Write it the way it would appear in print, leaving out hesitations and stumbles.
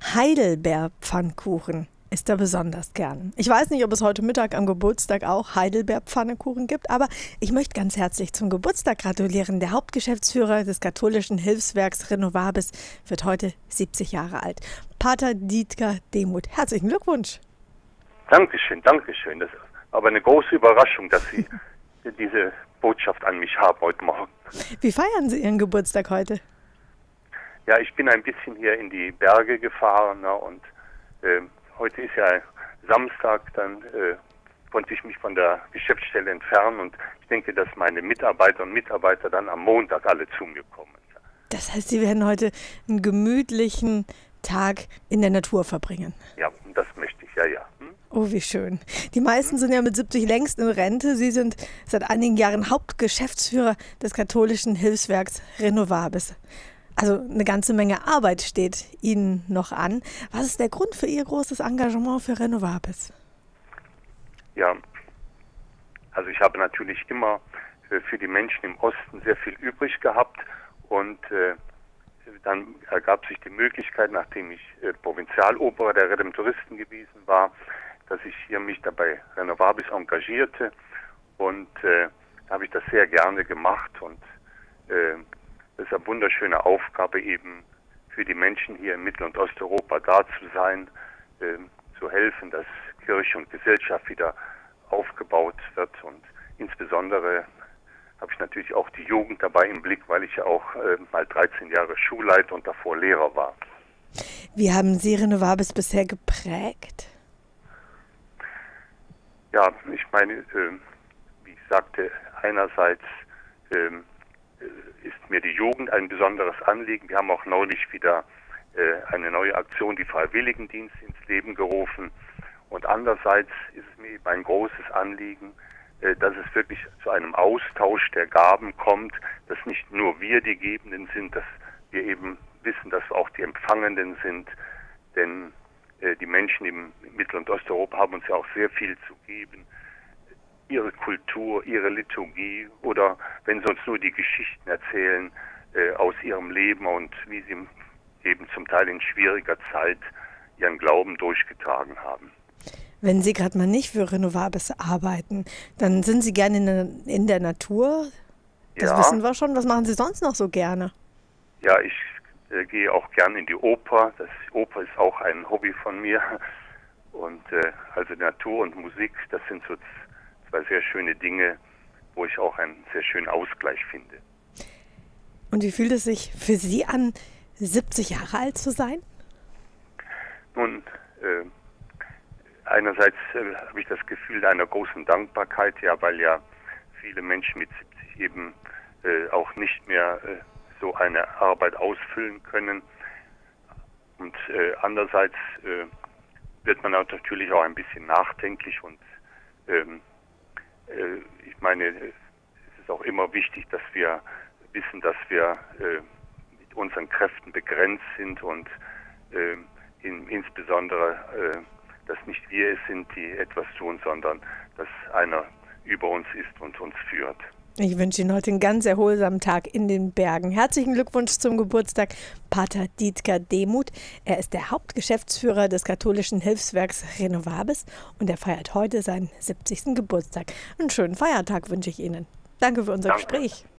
Heidelbeerpfannkuchen isst er besonders gern. Ich weiß nicht, ob es heute Mittag am Geburtstag auch Heidelbeerpfannkuchen gibt, aber ich möchte ganz herzlich zum Geburtstag gratulieren. Der Hauptgeschäftsführer des katholischen Hilfswerks Renovabis wird heute 70 Jahre alt. Pater Dietger Demuth, herzlichen Glückwunsch. Dankeschön, Dankeschön. Das ist aber eine große Überraschung, dass Sie diese Botschaft an mich haben heute Morgen. Wie feiern Sie Ihren Geburtstag heute? Ja, ich bin ein bisschen hier in die Berge gefahren, ne, und heute ist ja Samstag, dann konnte ich mich von der Geschäftsstelle entfernen und ich denke, dass meine Mitarbeiter und Mitarbeiter dann am Montag alle zu mir kommen. Das heißt, Sie werden heute einen gemütlichen Tag in der Natur verbringen. Ja, das möchte ich, ja. Oh, wie schön. Die meisten sind ja mit 70 längst in Rente. Sie sind seit einigen Jahren Hauptgeschäftsführer des katholischen Hilfswerks Renovabis. Also eine ganze Menge Arbeit steht Ihnen noch an. Was ist der Grund für Ihr großes Engagement für Renovabis? Ja, also ich habe natürlich immer für die Menschen im Osten sehr viel übrig gehabt und dann ergab sich die Möglichkeit, nachdem ich Provinzialoper der Redemptoristen gewesen war, dass ich hier mich dabei Renovabis engagierte und habe ich das sehr gerne gemacht und das ist eine wunderschöne Aufgabe eben für die Menschen hier in Mittel- und Osteuropa da zu sein, zu helfen, dass Kirche und Gesellschaft wieder aufgebaut wird und insbesondere habe ich natürlich auch die Jugend dabei im Blick, weil ich ja auch mal 13 Jahre Schulleiter und davor Lehrer war. Wie haben Sie Renovabis bisher geprägt? Ja, ich meine, wie ich sagte, einerseits ist mir die Jugend ein besonderes Anliegen. Wir haben auch neulich wieder eine neue Aktion, die Freiwilligendienst, ins Leben gerufen. Und andererseits ist es mir eben ein großes Anliegen, dass es wirklich zu einem Austausch der Gaben kommt, dass nicht nur wir die Gebenden sind, dass wir eben wissen, dass wir auch die Empfangenden sind. Denn die Menschen im Mittel- und Osteuropa haben uns ja auch sehr viel zu geben. Ihre Kultur, ihre Liturgie oder wenn sie uns nur die Geschichten erzählen aus ihrem Leben und wie sie eben zum Teil in schwieriger Zeit ihren Glauben durchgetragen haben. Wenn Sie gerade mal nicht für Renovabis arbeiten, dann sind Sie gerne in der Natur. Das wissen wir schon. Was machen Sie sonst noch so gerne? Ja, ich gehe auch gern in die Oper. Oper ist auch ein Hobby von mir. Und also Natur und Musik, das sind so zwei sehr schöne Dinge, wo ich auch einen sehr schönen Ausgleich finde. Und wie fühlt es sich für Sie an, 70 Jahre alt zu sein? Nun, einerseits habe ich das Gefühl einer großen Dankbarkeit, ja, weil ja viele Menschen mit 70 eben auch nicht mehr so eine Arbeit ausfüllen können. Und andererseits wird man natürlich auch ein bisschen nachdenklich und ich meine, es ist auch immer wichtig, dass wir wissen, dass wir mit unseren Kräften begrenzt sind und insbesondere, dass nicht wir es sind, die etwas tun, sondern dass einer über uns ist und uns führt. Ich wünsche Ihnen heute einen ganz erholsamen Tag in den Bergen. Herzlichen Glückwunsch zum Geburtstag, Pater Dietger Demuth. Er ist der Hauptgeschäftsführer des katholischen Hilfswerks Renovabis und er feiert heute seinen 70. Geburtstag. Einen schönen Feiertag wünsche ich Ihnen. Danke für unser Gespräch.